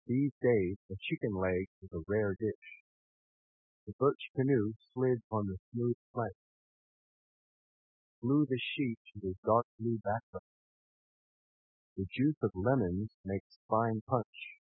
These days a chicken leg was a rare dish. The birch canoe slid on the smooth plank. Blew the sheet to a dark blue background. The juice of lemons makes fine punch.